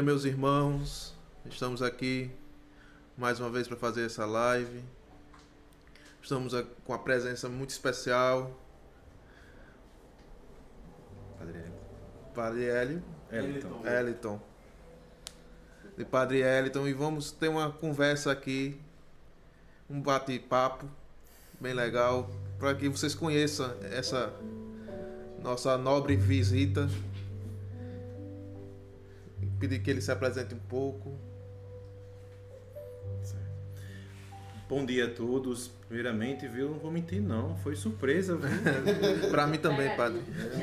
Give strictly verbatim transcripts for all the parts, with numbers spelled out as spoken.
meus irmãos. Estamos aqui mais uma vez para fazer essa live. Estamos com a presença muito especial. Padre Hélio. Padre Hélio. Eliton. Eliton. De Padre Eliton. E vamos ter uma conversa aqui, um bate-papo bem legal, para que vocês conheçam essa nossa nobre visita. Pedir que ele se apresente um pouco. Bom dia a todos. Primeiramente, viu? Não vou mentir, não. Foi surpresa, viu? Para mim também, padre.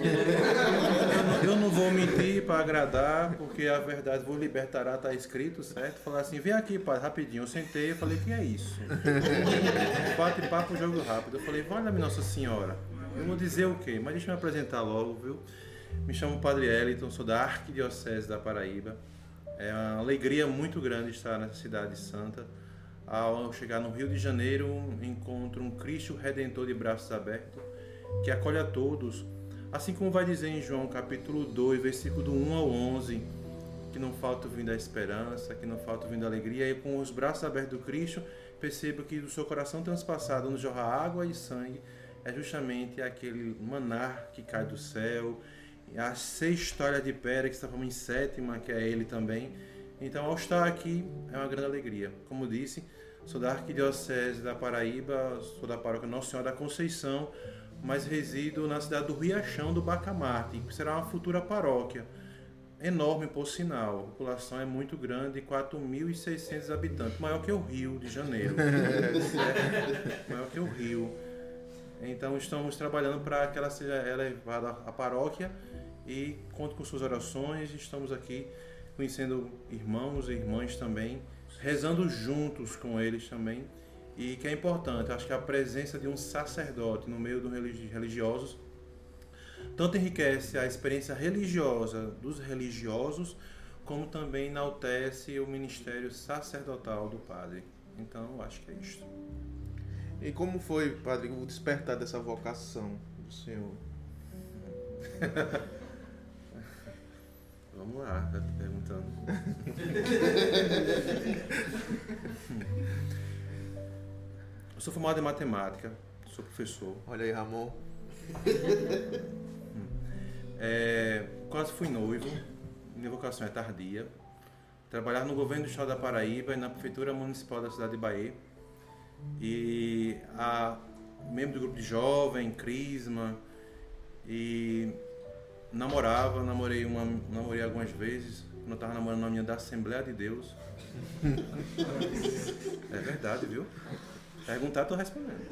Eu não vou mentir para agradar, porque a verdade vos libertará, está escrito, certo? Falar assim, vem aqui, padre, rapidinho. Eu sentei e falei, que é isso? Bate-papo, jogo rápido. Eu falei, valha-me Nossa Senhora. Eu vou dizer o quê? Mas deixa eu me apresentar logo, viu? Me chamo Padre Eliton, sou da Arquidiocese da Paraíba. É uma alegria muito grande estar nessa cidade santa. Ao chegar no Rio de Janeiro, encontro um Cristo Redentor de braços abertos, que acolhe a todos, assim como vai dizer em João capítulo dois, versículo do um ao onze, que não falta o vinho da esperança, que não falta o vinho da alegria, e com os braços abertos do Cristo, perceba que do seu coração transpassado, onde jorra água e sangue, é justamente aquele maná que cai do céu, as seis talhas de pedra que estávamos em sétima, que é ele também. Então, ao estar aqui, é uma grande alegria. Como disse, sou da Arquidiocese da Paraíba, sou da paróquia Nossa Senhora da Conceição, mas resido na cidade do Riachão do Bacamarte, que será uma futura paróquia. Enorme, por sinal. A população é muito grande, quatro mil e seiscentos habitantes, maior que o Rio de Janeiro. É, maior que o Rio. Então, estamos trabalhando para que ela seja elevada à paróquia e conto com suas orações. Estamos aqui conhecendo irmãos e irmãs também, rezando juntos com eles também, e que é importante, acho que a presença de um sacerdote no meio dos religiosos tanto enriquece a experiência religiosa dos religiosos, como também enaltece o ministério sacerdotal do padre. Então, eu acho que é isso. E como foi, padre, o despertar dessa vocação do senhor? Vamos lá, tá te perguntando. Eu sou formado em matemática, sou professor. Olha aí, Ramon. É, quase fui noivo, minha vocação é tardia. Trabalhar no governo do estado da Paraíba e na prefeitura municipal da cidade de Bahia. E a membro do grupo de jovem, Crisma, e namorava, namorei, uma, namorei algumas vezes, quando eu estava namorando uma menina da Assembleia de Deus. É verdade, viu? Perguntar, estou respondendo.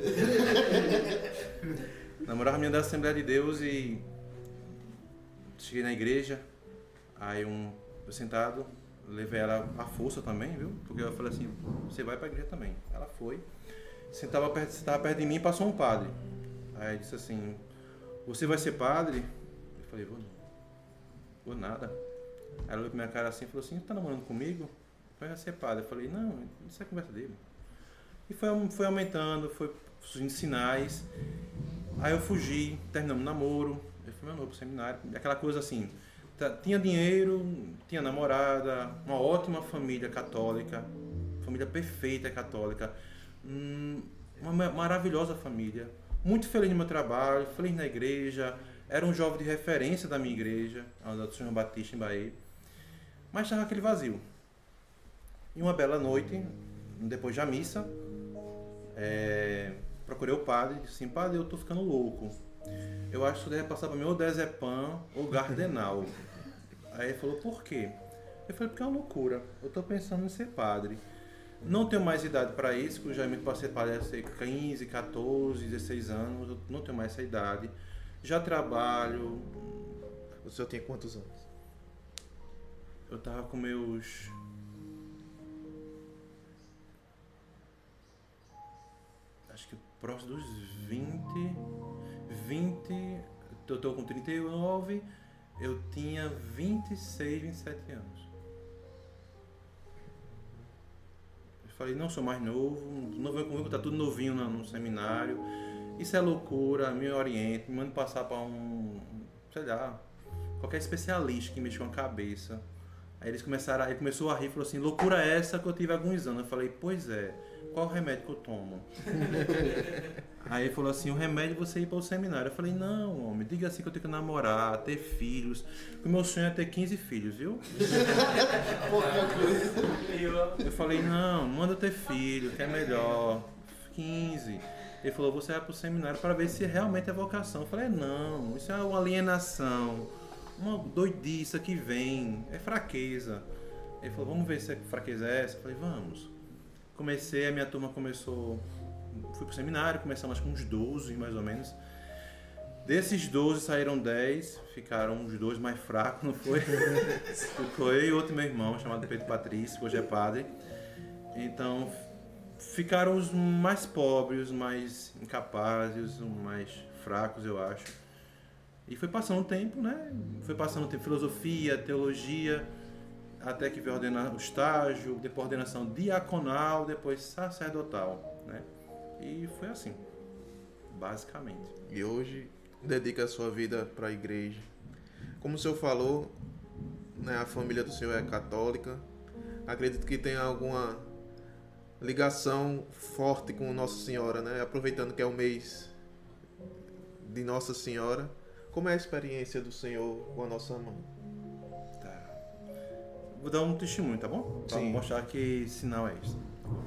Namorava a menina da Assembleia de Deus e cheguei na igreja, aí um, eu sentado, levei ela à força também, viu? Porque eu falei assim, você vai para a igreja também. Ela foi, sentava perto, sentava perto de mim e passou um padre. Aí disse assim, você vai ser padre? Eu falei, vou não. Vou nada. Aí ela olhou pra minha cara assim e falou assim, tá namorando comigo? Vai ser padre. Eu falei, não, isso é conversa dele. E foi, foi aumentando, foi surgindo sinais. Aí eu fugi, terminamos o namoro. Eu fui meu novo pro seminário. Aquela coisa assim, tinha dinheiro, tinha namorada, uma ótima família católica, família perfeita católica, uma maravilhosa família. Muito feliz no meu trabalho, feliz na igreja. Era um jovem de referência da minha igreja, a do Senhor Batista em Bahia. Mas estava aquele vazio. E uma bela noite, depois da missa, é, procurei o padre e disse assim, padre, eu estou ficando louco. Eu acho que você deve passar para mim ou Dezepam ou Gardenal. Aí ele falou, por quê? Eu falei, porque é uma loucura. Eu estou pensando em ser padre. Não tenho mais idade para isso, porque eu já me passei para quinze, quatorze, dezesseis anos. Eu não tenho mais essa idade. Já trabalho. O senhor tinha quantos anos? Eu tava com meus... Acho que próximo dos vinte... vinte... Eu tô com trinta e nove... Eu tinha vinte e seis, vinte e sete anos. Eu falei, não sou mais novo, não vem comigo, tá tudo novinho no, no seminário. Isso é loucura, me oriente, me manda passar para um, sei lá, qualquer especialista que mexa com a cabeça. Aí eles começaram, aí começou a rir e falou assim, loucura é essa que eu tive há alguns anos. Eu falei, pois é, qual o remédio que eu tomo? Aí ele falou assim, o remédio é você ir para o seminário. Eu falei, não, homem, diga assim que eu tenho que namorar, ter filhos. O meu sonho é ter quinze filhos, viu? Eu falei, não, manda ter filho, que é melhor. quinze. Ele falou, você vai para o seminário para ver se realmente é vocação. Eu falei, não, isso é uma alienação, uma doidiça que vem, é fraqueza. Ele falou, vamos ver se a fraqueza é essa. Eu falei, vamos. Comecei, a minha turma começou, fui pro seminário, começamos acho que uns doze mais ou menos. Desses doze saíram dez, ficaram uns dois mais fracos, não foi? Ficou eu e outro meu irmão, chamado Pedro Patrício, que hoje é padre. Então, ficaram os mais pobres, os mais incapazes, os mais fracos, eu acho. E foi passando o tempo, né? Foi passando o tempo, filosofia, teologia, até que veio ordenar o estágio, depois ordenação diaconal, depois sacerdotal, né? E foi assim, basicamente. E hoje dedica a sua vida para a igreja. Como o senhor falou, né, a família do senhor é católica. Acredito que tem alguma ligação forte com Nossa Senhora, né? Aproveitando que é o mês de Nossa Senhora. Como é a experiência do senhor com a nossa mãe? Vou dar um testemunho, tá bom? Pra Sim. mostrar que sinal é esse.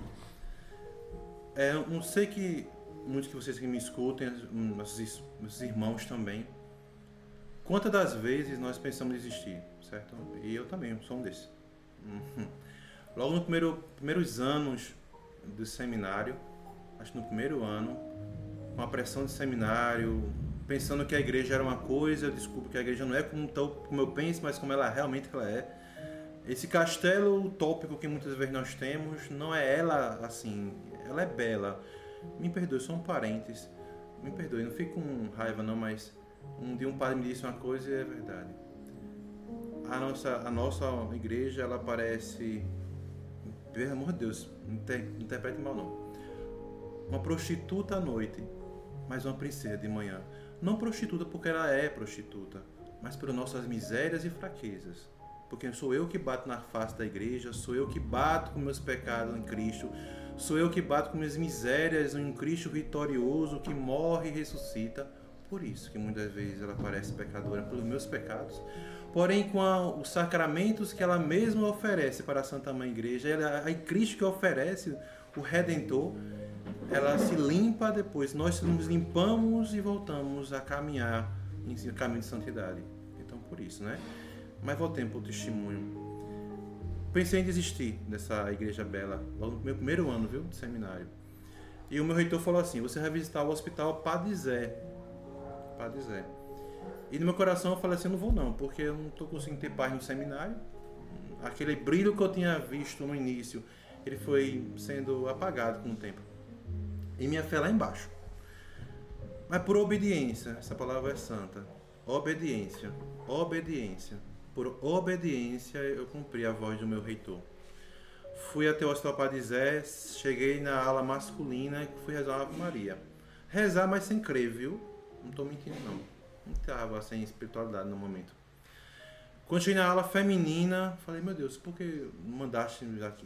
É, eu não sei que muitos de vocês que me escutem, nossos, nossos irmãos também, quantas das vezes nós pensamos em desistir, certo? E eu também sou um desses. Uhum. Logo nos primeiro, primeiros anos do seminário, acho que no primeiro ano, com a pressão do seminário, pensando que a igreja era uma coisa, eu descubro que a igreja não é como, como eu penso, mas como ela realmente ela é. Esse castelo utópico que muitas vezes nós temos, não é ela assim, ela é bela. Me perdoe, sou um parênteses. Me perdoe, não fico com raiva não, mas um dia um padre me disse uma coisa e é verdade. A nossa, a nossa igreja, ela parece, pelo amor de Deus, não interprete mal não, uma prostituta à noite, mas uma princesa de manhã. Não prostituta porque ela é prostituta, mas por nossas misérias e fraquezas. Porque sou eu que bato na face da igreja, sou eu que bato com meus pecados em Cristo, sou eu que bato com minhas misérias em um Cristo vitorioso que morre e ressuscita. Por isso que muitas vezes ela parece pecadora, pelos meus pecados. Porém, com a, os sacramentos que ela mesma oferece para a Santa Mãe Igreja, ela, a Cristo que oferece o Redentor, ela se limpa depois. Nós nos limpamos e voltamos a caminhar em caminho de santidade. Então, por isso, né? Mas voltemos para o testemunho. Pensei em desistir dessa igreja bela, logo no meu primeiro ano, viu, de seminário. E o meu reitor falou assim, você vai visitar o hospital Padre Zé. Padre Zé. E no meu coração eu falei assim, eu não vou não, porque eu não estou conseguindo ter paz no seminário. Aquele brilho que eu tinha visto no início, ele foi sendo apagado com o tempo. E minha fé lá embaixo. Mas por obediência, essa palavra é santa. Obediência. Obediência. Por obediência, eu cumpri a voz do meu reitor. Fui até o Hospital Padre Zé, cheguei na ala masculina e fui rezar uma Ave Maria. Rezar, mas sem crer, viu? Não estou mentindo, não. Não estava sem espiritualidade no momento. Quando cheguei na ala feminina, falei, meu Deus, por que mandaste me aqui?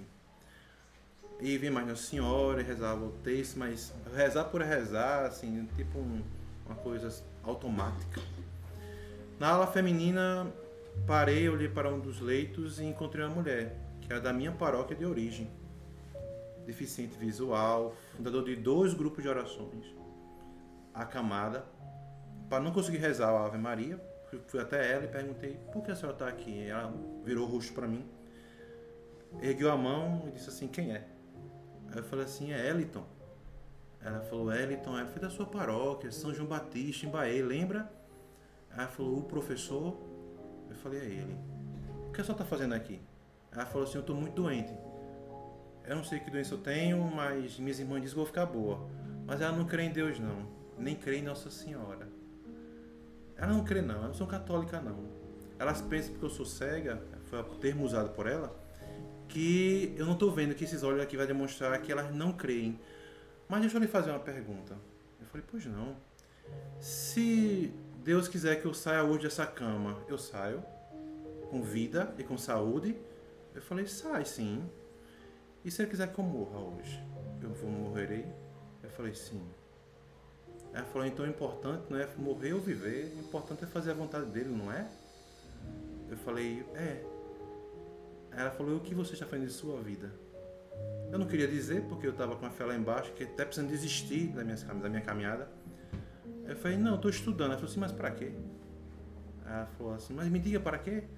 E vim mais Nossa Senhora, rezava o texto, mas rezar por rezar, assim, tipo um, uma coisa automática. Na ala feminina, parei, olhei para um dos leitos e encontrei uma mulher, que era da minha paróquia de origem. Deficiente visual, fundador de dois grupos de orações. Acamada. Para não conseguir rezar a Ave Maria, fui até ela e perguntei, por que a senhora está aqui? Ela virou o rosto para mim, ergueu a mão e disse assim, quem é? Aí eu falei assim, é Eliton. Ela falou, Eliton, ela foi da sua paróquia, São João Batista, em Bahia, lembra? Aí ela falou, o professor? Eu falei, é ele. O que a senhora está fazendo aqui? Ela falou assim, eu estou muito doente. Eu não sei que doença eu tenho, mas minhas irmãs dizem que eu vou ficar boa. Mas ela não crê em Deus, não. Nem crê em Nossa Senhora. Ela não crê, não. Ela não sou católica, não. Elas pensam porque eu sou cega, foi o termo usado por ela, que eu não estou vendo que esses olhos aqui vai demonstrar que elas não creem. Mas deixa eu lhe fazer uma pergunta. Eu falei, pois não. Se Deus quiser que eu saia hoje dessa cama, eu saio? com vida e com saúde? Eu falei, sai sim. E se ele quiser que eu morra hoje? Eu vou morrerei? Eu falei, sim. Ela falou, então o importante não é morrer ou viver, o importante é fazer a vontade dele, não é? Eu falei, é. Ela falou, e o que você está fazendo de sua vida? Eu não queria dizer, porque eu estava com a fé lá embaixo, que até precisando desistir da minha, da minha caminhada. Eu falei, não, eu estou estudando. Ela falou assim, mas para quê? Ela falou assim, mas me diga para quê?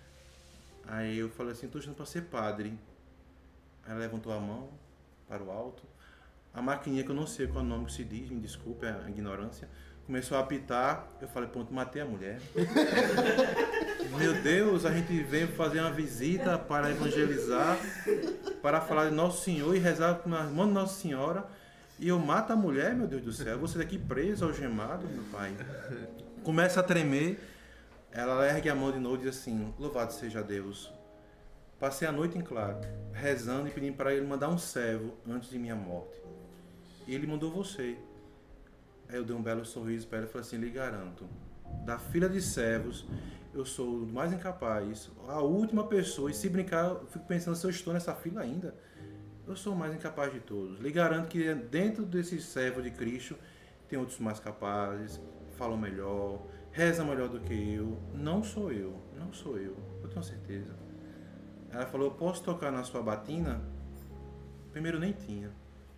Aí eu falei assim, estou estudando para ser padre. Ela levantou a mão para o alto. A maquininha, que eu não sei qual é o nome que se diz, me desculpe a ignorância, começou a apitar. Eu falei, pronto, matei a mulher. Meu Deus, a gente veio fazer uma visita para evangelizar, para falar de Nosso Senhor e rezar com as mãos de Nossa Senhora. E eu mato a mulher, meu Deus do céu. Você daqui preso, algemado, meu pai. Começa a tremer. Ela ergue a mão de novo e diz assim, louvado seja Deus. Passei a noite em claro, rezando e pedindo para ele mandar um servo antes de minha morte. E ele mandou você. Aí eu dei um belo sorriso para ele e falei assim, lhe garanto, da fila de servos, eu sou o mais incapaz, a última pessoa, e se brincar, eu fico pensando se eu estou nessa fila ainda. Eu sou o mais incapaz de todos. Lhe garanto que dentro desses servos de Cristo, tem outros mais capazes, falam melhor, rezam melhor do que eu. Não sou eu, não sou eu, eu tenho certeza. Ela falou, eu posso tocar na sua batina? Primeiro nem tinha.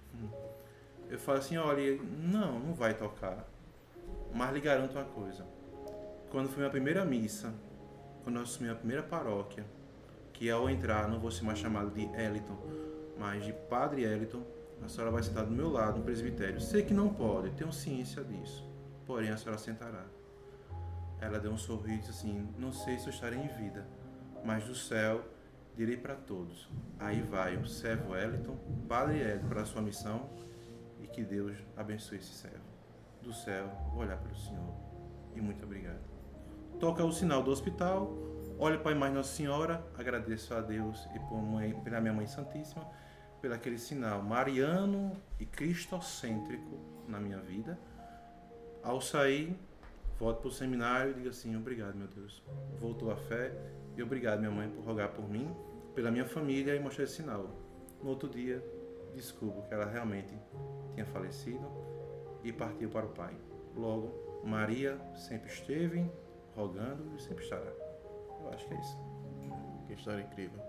Eu falei assim, olha, não, não vai tocar. Mas lhe garanto uma coisa. Quando foi minha primeira missa, quando eu assumi a primeira paróquia, que ao entrar não vou ser mais chamado de Eliton, mas de Padre Eliton, a senhora vai sentar do meu lado no presbitério. Sei que não pode, tenho ciência disso. Porém, a senhora sentará. Ela deu um sorriso e disse assim, não sei se eu estarei em vida, mas do céu direi para todos. Aí vai o servo Eliton, Padre Eliton, para a sua missão, e que Deus abençoe esse servo. Do céu, vou olhar para o Senhor. E muito obrigado. Toca o sinal do hospital, olho para a imagem de Nossa Senhora, agradeço a Deus e por mãe, pela minha Mãe Santíssima, pelo aquele sinal mariano e cristocêntrico na minha vida. Ao sair, volto para o seminário e digo assim, obrigado, meu Deus. Voltou a fé e obrigado, minha mãe, por rogar por mim, pela minha família e mostrar esse sinal. No outro dia, descubro que ela realmente tinha falecido e partiu para o Pai. Logo, Maria sempre esteve rogando e sempre estará. Eu acho que é isso. Que história incrível.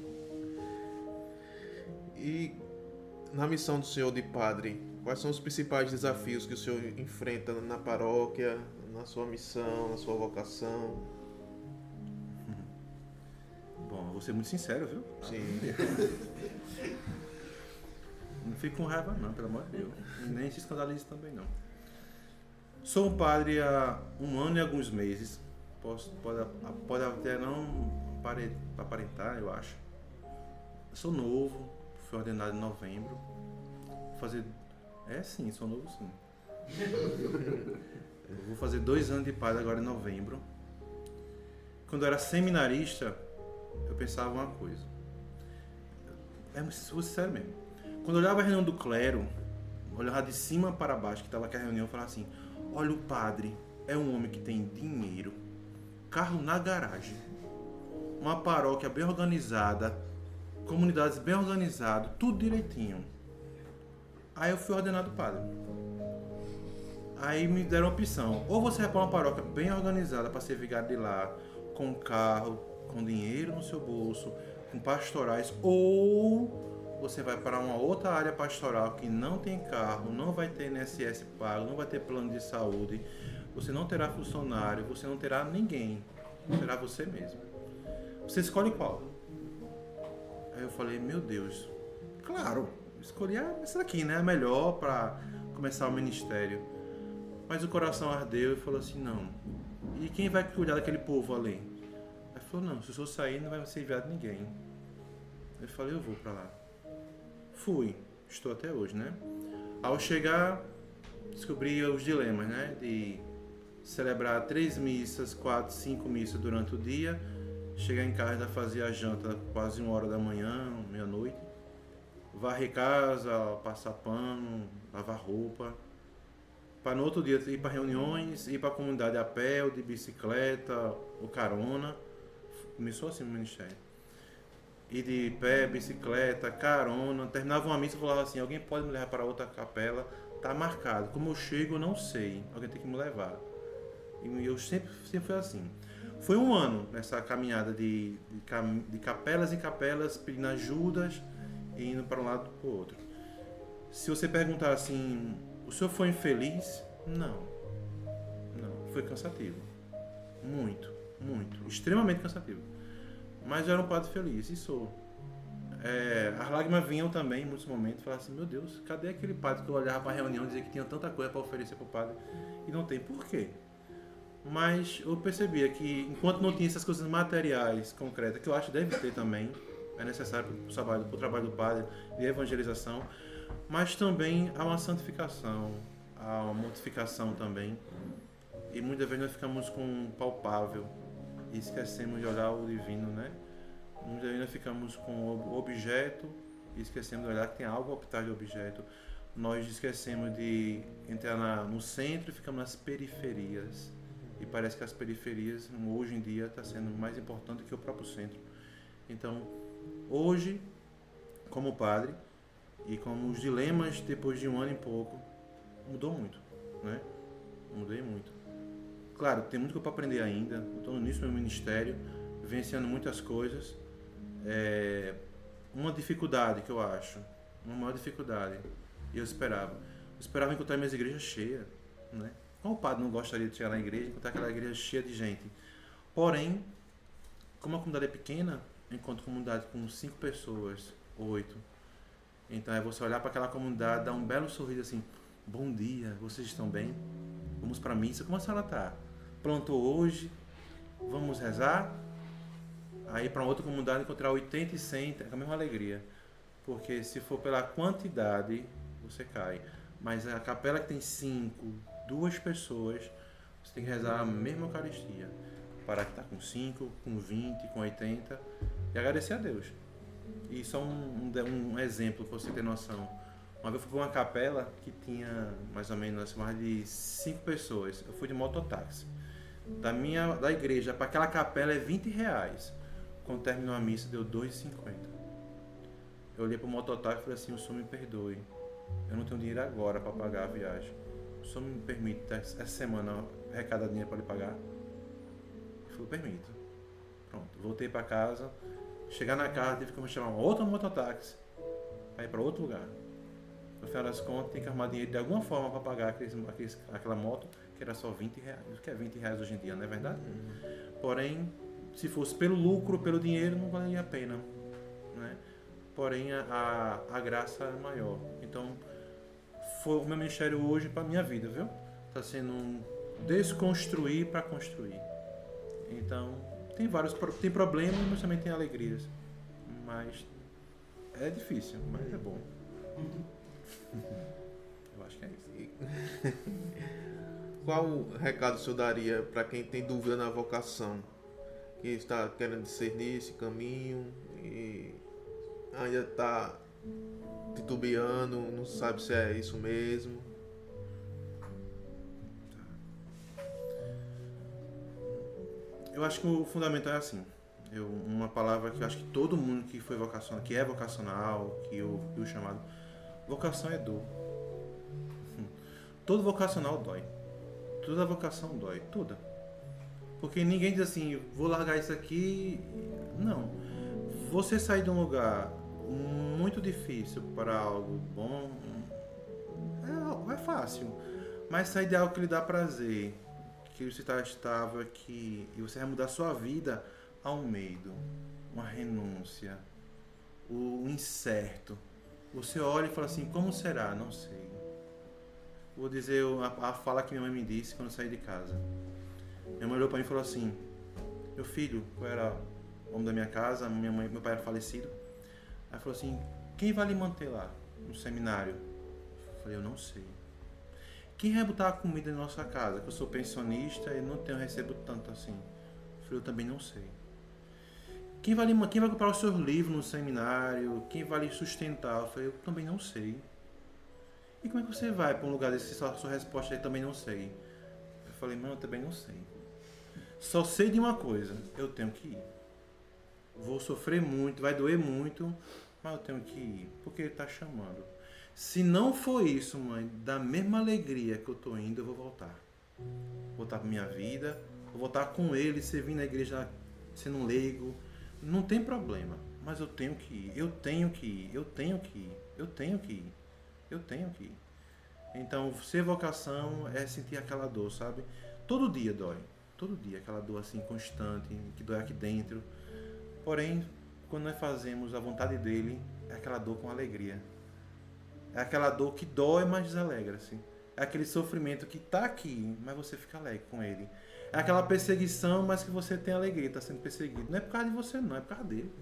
E na missão do senhor de padre, quais são os principais desafios que o senhor enfrenta na paróquia, na sua missão, na sua vocação? Bom, eu vou ser muito sincero, viu? Sim. Não fico com raiva não, pelo amor de Deus. Nem se escandalize também não. Sou um padre há um ano e alguns meses. Posso, pode, pode até não aparentar, eu acho. Sou novo, fui ordenado em novembro. Vou fazer... É sim, sou novo sim. Eu vou fazer dois anos de padre agora em novembro. Quando eu era seminarista, eu pensava uma coisa. É, vou ser sério mesmo. Quando eu olhava a reunião do clero, eu olhava de cima para baixo, que estava aquela reunião, eu falava assim, olha, o padre é um homem que tem dinheiro, carro na garagem, uma paróquia bem organizada, comunidades bem organizadas, tudo direitinho. Aí eu fui ordenado padre. Aí me deram a opção, ou você vai para uma paróquia bem organizada para ser vigário de lá, com carro, com dinheiro no seu bolso, com pastorais, ou você vai para uma outra área pastoral que não tem carro, não vai ter I N S S pago, não vai ter plano de saúde, você não terá funcionário, você não terá ninguém, será você mesmo. Você escolhe qual? Aí eu falei, meu Deus, claro, escolhi essa daqui, né? A melhor para começar o ministério. Mas o coração ardeu e falou assim, não. E quem vai cuidar daquele povo ali? Aí falou, não, se eu sair não vai ser enviado ninguém. Eu falei, eu vou para lá. Fui, estou até hoje, né? Ao chegar, descobri os dilemas, né? De celebrar três missas, quatro, cinco missas durante o dia, chegar em casa, fazer a janta quase uma hora da manhã, meia-noite, varrer casa, passar pano, lavar roupa, para no outro dia ir para reuniões, ir para a comunidade a pé, ou de bicicleta, ou carona, Começou assim no ministério. Ir de pé, bicicleta, carona. Terminava uma missa e falava assim, alguém pode me levar para outra capela? Tá marcado. Como eu chego, eu não sei. Alguém tem que me levar. E eu sempre, sempre fui assim. Foi um ano nessa caminhada de, de, de capelas em capelas, pedindo ajudas e indo para um lado e para o outro. Se você perguntar assim, o senhor foi infeliz? Não. Não. Foi cansativo. Muito, muito. Extremamente cansativo. Mas eu era um padre feliz, e sou. É, as lágrimas vinham também em muitos momentos. Falava assim, meu Deus, cadê aquele padre que eu olhava para a reunião e dizia que tinha tanta coisa para oferecer para o padre? E não tem. Por quê? Mas eu percebia que enquanto não tinha essas coisas materiais, concretas, que eu acho que deve ter também, é necessário para o trabalho, para o trabalho do padre de evangelização, mas também há uma santificação, há uma mortificação também. E muitas vezes nós ficamos com um palpável e esquecemos de olhar o divino, né? Muitas vezes nós ficamos com o objeto e esquecemos de olhar que tem algo por trás do objeto. Nós esquecemos de entrar na, no centro e ficamos nas periferias. E parece que as periferias, hoje em dia, está sendo mais importante que o próprio centro. Então, hoje, como padre, e como os dilemas, depois de um ano e pouco, mudou muito, né? Mudei muito. Claro, tem muito que eu aprender ainda. Estou no início do meu ministério, vivenciando muitas coisas. É, uma dificuldade que eu acho, uma maior dificuldade, e eu esperava. Eu esperava encontrar minhas igrejas cheias, né? Qual padre não gostaria de chegar na igreja e encontrar aquela igreja cheia de gente? Porém, como a comunidade é pequena, eu encontro comunidade com cinco pessoas, oito. Então é você olhar para aquela comunidade, dar um belo sorriso assim, bom dia, vocês estão bem? Vamos para a missa, como a senhora está? Plantou hoje? Vamos rezar? Aí para outra comunidade encontrar oitenta e cem, é a mesma alegria. Porque se for pela quantidade, você cai. Mas a capela que tem cinco, duas pessoas, você tem que rezar a mesma Eucaristia. Para que está com cinco, com vinte, com oitenta e agradecer a Deus. E só um, um, um exemplo para você ter noção. Uma vez eu fui para uma capela que tinha mais ou menos mais de cinco pessoas. Eu fui de mototáxi. Da, minha, da igreja para aquela capela é vinte reais. Quando terminou a missa deu dois reais e cinquenta centavos. Eu olhei para o mototáxi e falei assim, o senhor me perdoe. Eu não tenho dinheiro agora para pagar a viagem. O senhor me permite essa semana arrecadar dinheiro para lhe pagar? Ele falou, permito. Pronto, voltei para casa. Chegar na casa, tive que chamar outro mototáxi para ir para outro lugar. No final das contas, tem que arrumar dinheiro de alguma forma para pagar aqueles, aqueles, aquela moto, que era só vinte reais. O que é vinte reais hoje em dia, não é verdade? Uhum. Porém, se fosse pelo lucro, pelo dinheiro, não valeria a pena, né? Porém, a, a, a graça é maior. Então, foi o meu ministério hoje para a minha vida, viu? Está sendo um desconstruir para construir. Então, tem vários tem problemas, mas também tem alegrias. Mas é difícil, mas é bom. Eu acho que é isso. Qual recado o senhor daria para quem tem dúvida na vocação? Que está querendo discernir esse caminho e ainda está titubeando, não sabe se é isso mesmo? Eu acho que o fundamental é assim. Eu, uma palavra que eu acho que todo mundo que foi vocacional, que é vocacional, que eu o chamado, vocação é dor. Todo vocacional dói. Toda vocação dói, toda. Porque ninguém diz assim, vou largar isso aqui. Não. Você sair de um lugar muito difícil para algo bom é, é fácil. Mas sair de algo que lhe dá prazer, que você está estável aqui e você vai mudar a sua vida, há um medo, uma renúncia, o incerto. Você olha e fala assim, como será? Não sei. Vou dizer a, a fala que minha mãe me disse quando eu saí de casa. Minha mãe olhou para mim e falou assim, meu filho, qual era o nome da minha casa? Minha mãe, meu pai era falecido. Ela falou assim, quem vai lhe manter lá, no seminário? Eu falei, eu não sei. Quem vai botar a comida em nossa casa? Que eu sou pensionista e não tenho, recebo tanto assim. Eu falei, eu também não sei. Quem vai, lhe, quem vai comprar os seus livros no seminário? Quem vai lhe sustentar? Eu falei, eu também não sei. E como é que você vai para um lugar desse se a sua resposta é também não sei? Eu falei, mãe, eu também não sei. Só sei de uma coisa, eu tenho que ir. vou sofrer muito, vai doer muito, mas eu tenho que ir, porque ele está chamando. Se não for isso, mãe, da mesma alegria que eu estou indo, eu vou voltar. Vou voltar para minha vida, vou voltar com ele, servindo na igreja, sendo um leigo. Não tem problema, mas eu tenho que ir, eu tenho que ir, eu tenho que ir, eu tenho que ir, eu tenho que ir. Então, ser vocação é sentir aquela dor, sabe? Todo dia dói, todo dia, aquela dor assim constante, que dói aqui dentro. Porém, quando nós fazemos a vontade dele, é aquela dor com alegria. É aquela dor que dói, mas desalegra, assim. É aquele sofrimento que está aqui, mas você fica alegre com ele. É aquela perseguição, mas que você tem alegria, está sendo perseguido. Não é por causa de você, não, é por causa dele.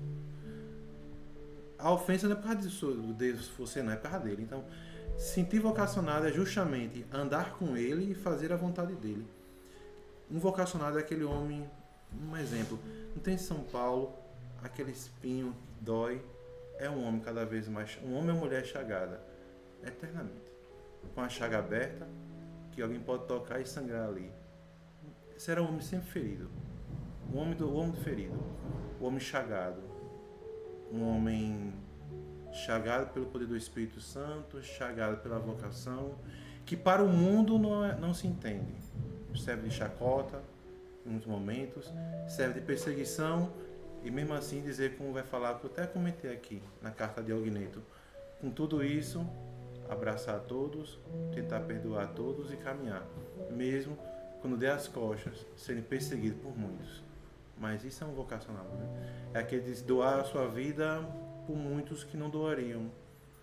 A ofensa não é por causa de você, não, é por causa dele. Então, sentir vocacionado é justamente andar com ele e fazer a vontade dele. Um vocacionado é aquele homem, um exemplo, não tem em São Paulo, aquele espinho que dói, é um homem cada vez mais, um homem ou mulher chagada, eternamente. Com a chaga aberta, que alguém pode tocar e sangrar ali. Esse era um homem sempre ferido. O homem do, o homem do ferido. O homem chagado. Um homem chagado pelo poder do Espírito Santo, chagado pela vocação, que para o mundo não, é, não se entende. Serve de chacota, em muitos momentos, serve de perseguição, e mesmo assim dizer, como vai falar, que eu até comentei aqui na carta de Ogneto, com tudo isso, abraçar a todos, tentar perdoar a todos e caminhar, mesmo quando der as costas, serem perseguidos por muitos. Mas isso é um vocacional, né? É aquele de doar a sua vida por muitos que não doariam.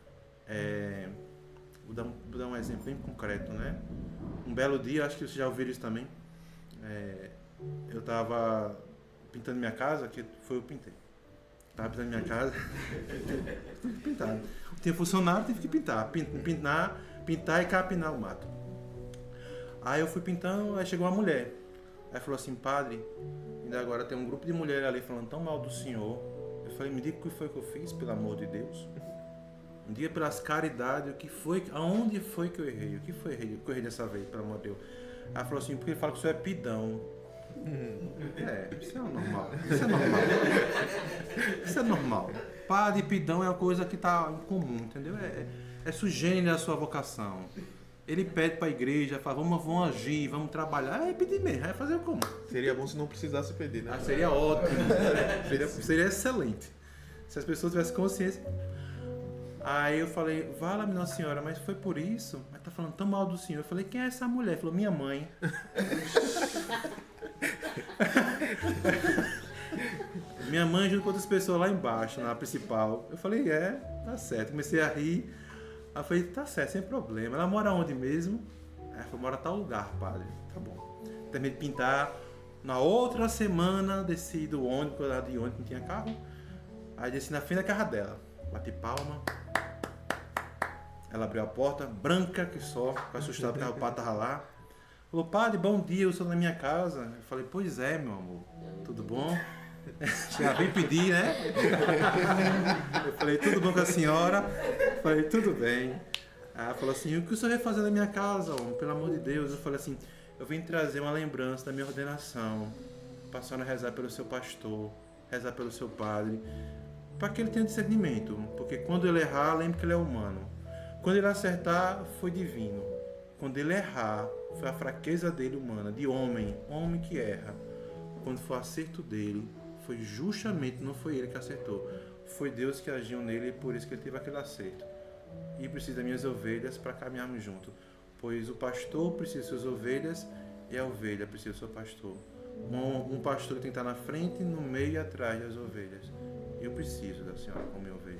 É, vou, dar, vou dar um exemplo bem concreto, né? Um belo dia, acho que vocês já ouviram isso também, é, eu estava pintando minha casa, que foi eu que pintei. Estava pintando minha casa, tive que pintar. Tinha funcionário, tive que pintar. Pintar, pintar e capinar o mato. Aí eu fui pintando, aí chegou uma mulher. Aí falou assim, padre, ainda agora tem um grupo de mulheres ali falando tão mal do senhor. Eu falei, me diga o que foi que eu fiz, pelo amor de Deus. Um dia pelas caridades, o que foi, aonde foi que eu errei? O que foi que eu errei dessa vez, pelo amor de Deus? Ela falou assim, porque ele fala que o senhor é pidão. Hum. É, isso é normal. Isso é normal. Isso é normal. Padre e pidão é uma coisa que está em comum, entendeu? É, é sugênero da sua vocação. Ele pede para a igreja, fala, vamos, vamos agir, vamos trabalhar. É pedir mesmo, vai fazer como? Seria bom se não precisasse pedir, né? Ah, seria ótimo. seria, seria excelente. Se as pessoas tivessem consciência. Aí eu falei, vala Nossa Senhora, mas foi por isso? Mas tá falando tão mal do senhor. Eu falei, quem é essa mulher? Ele falou, minha mãe. Minha mãe junto com outras pessoas lá embaixo, na principal. Eu falei, é, tá certo. Comecei a rir. Aí eu falei, tá certo, sem problema. Ela mora onde mesmo? Ela falou, mora em tal lugar, padre. Tá bom. Terminei de pintar. Na outra semana, desci do ônibus, lá de ônibus, não tinha carro. Aí desci na frente da casa dela. Bati palma. Ela abriu a porta, branca que só, ficou assustada porque o pai tava lá. Falou, padre, bom dia, eu estou na minha casa. Eu falei, pois é, meu amor, tudo bom? Já vim pedir, né? Eu falei, tudo bom com a senhora? Eu falei, tudo bem. Aí ela falou assim, o que o senhor vai fazer na minha casa, homem? Pelo amor de Deus. Eu falei assim, eu vim trazer uma lembrança da minha ordenação, para a senhora rezar pelo seu pastor, rezar pelo seu padre, para que ele tenha discernimento, porque quando ele errar, lembre que ele é humano. Quando ele acertar, foi divino. Quando ele errar, foi a fraqueza dele humana, de homem, homem que erra. Quando for acerto dele, foi justamente, não foi ele que acertou, foi Deus que agiu nele e por isso que ele teve aquele acerto. E preciso das minhas ovelhas para caminharmos junto, pois o pastor precisa de suas ovelhas e a ovelha precisa do seu pastor. Um, um pastor que tem que estar na frente, no meio e atrás das ovelhas. Eu preciso da senhora como minha ovelha.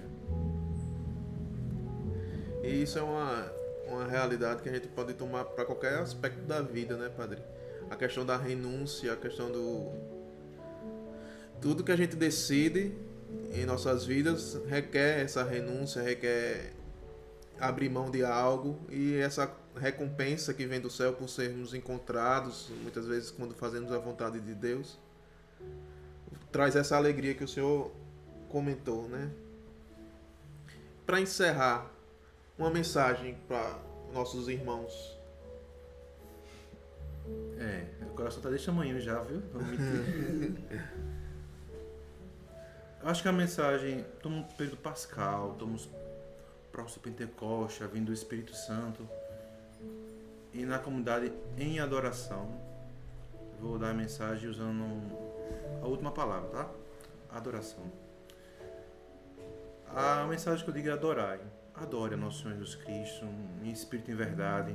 E isso é uma, uma realidade que a gente pode tomar para qualquer aspecto da vida, né, padre? A questão da renúncia, a questão do... Tudo que a gente decide em nossas vidas requer essa renúncia, requer abrir mão de algo, e essa recompensa que vem do céu por sermos encontrados, muitas vezes quando fazemos a vontade de Deus, traz essa alegria que o Senhor comentou, né? Para encerrar, uma mensagem para nossos irmãos. É, o coração tá desse tamanho já, viu? Vamos mentir. acho que a mensagem, estamos no período pascal, estamos próximo Pentecoste, a vinda do Espírito Santo, e na comunidade em adoração, vou dar a mensagem usando a última palavra, tá? Adoração. A mensagem que eu digo é adorai. Adore a nosso Senhor Jesus Cristo, em espírito e em verdade.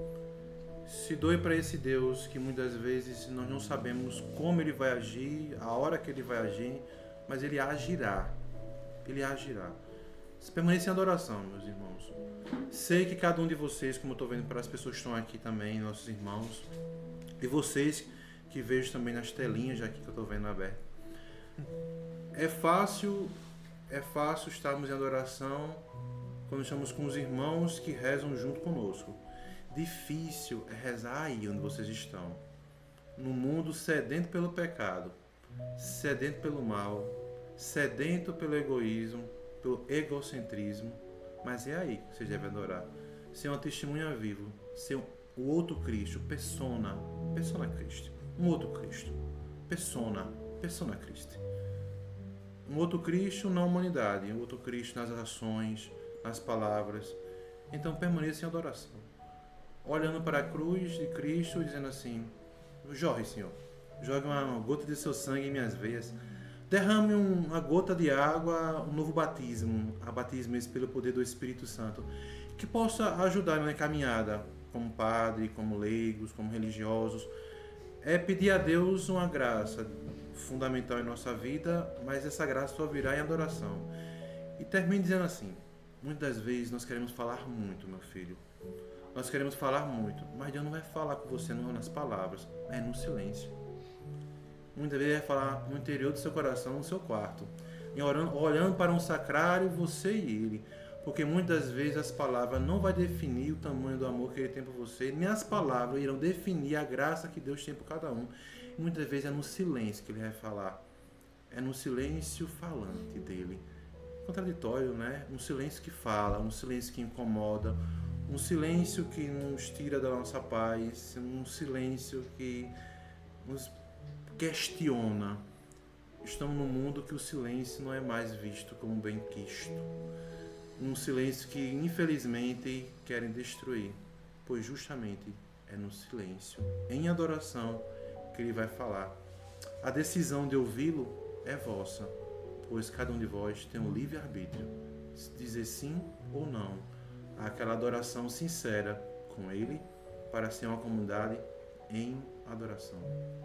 Se doe para esse Deus que muitas vezes nós não sabemos como Ele vai agir, a hora que Ele vai agir, mas Ele agirá. Ele agirá. Se permaneça em adoração, meus irmãos. Sei que cada um de vocês, como eu estou vendo para as pessoas que estão aqui também, nossos irmãos, e vocês que vejo também nas telinhas aqui que eu estou vendo aberto, é fácil, é fácil estarmos em adoração quando estamos com os irmãos que rezam junto conosco. Difícil é rezar aí onde vocês estão, no mundo sedento pelo pecado, sedento pelo mal, sedento pelo egoísmo, pelo egocentrismo, mas é aí que vocês devem adorar. Ser uma testemunha viva, ser o outro Cristo, persona, persona Cristo, um outro Cristo, persona, persona Cristo. Um outro Cristo na humanidade, um outro Cristo nas ações, nas palavras. Então permaneça em adoração, olhando para a cruz de Cristo e dizendo assim: jorre, Senhor, jogue uma gota de seu sangue em minhas veias, derrame uma gota de água, um novo batismo, a batismo pelo poder do Espírito Santo, que possa ajudar na minha caminhada como padre, como leigos, como religiosos. É pedir a Deus uma graça fundamental em nossa vida, mas essa graça só virá em adoração. E termino dizendo assim: muitas vezes nós queremos falar muito, meu filho. Nós queremos falar muito, mas Deus não vai falar com você não nas palavras, é no silêncio. Muitas vezes Ele vai falar no interior do seu coração, no seu quarto, e orando, olhando para um sacrário, você e Ele. Porque muitas vezes as palavras não vão definir o tamanho do amor que Ele tem por você, nem as palavras irão definir a graça que Deus tem por cada um. E muitas vezes é no silêncio que Ele vai falar. É no silêncio falante dEle. Contraditório, né? Um silêncio que fala, um silêncio que incomoda, um silêncio que nos tira da nossa paz, um silêncio que nos questiona. Estamos num mundo que o silêncio não é mais visto como bem quisto. Um silêncio que, infelizmente, querem destruir, pois justamente é no silêncio, em adoração, que Ele vai falar. A decisão de ouvi-lo é vossa, pois cada um de vós tem o livre-arbítrio, dizer sim ou não àquela adoração sincera com Ele, para ser uma comunidade em adoração.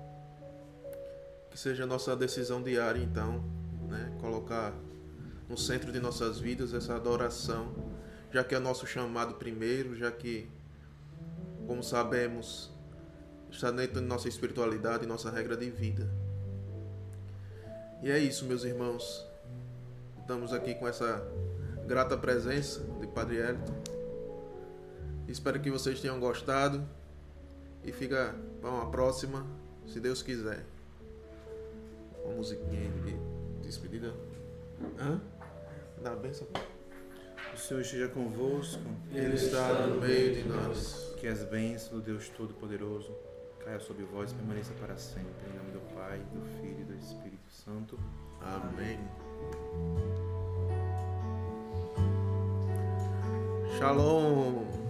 Que seja a nossa decisão diária, então, né? Colocar no centro de nossas vidas essa adoração, já que é o nosso chamado primeiro, já que, como sabemos, está dentro de nossa espiritualidade e nossa regra de vida. E é isso, meus irmãos. Estamos aqui com essa grata presença de Padre Elton. Espero que vocês tenham gostado e fica para uma próxima, se Deus quiser. Uma musiquinha aí de despedida. Hã? Dá bênção. O Senhor esteja convosco. Ele está no meio de nós. Que as bênçãos do Deus Todo-Poderoso caia sobre vós e permaneça para sempre. Em nome do Pai, do Filho e do Espírito Santo. Amém. Shalom.